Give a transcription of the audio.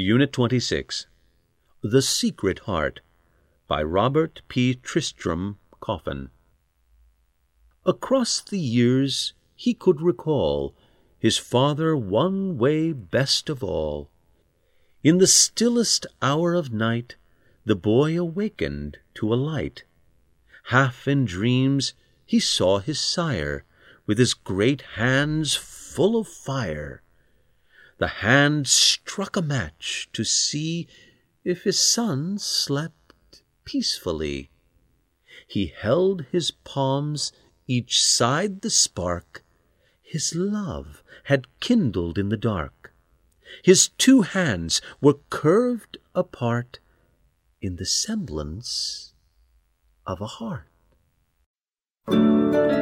Unit 26, The Secret Heart, by Robert P. Tristram Coffin. Across the years he could recall his father one way best of all. In the stillest hour of night the boy awakened to a light. Half in dreams he saw his sire, with his great hands full of fire. The hand struck a match to see if his son slept peacefully. He held his palms each side the spark his love had kindled in the dark. His two hands were curved apart in the semblance of a heart.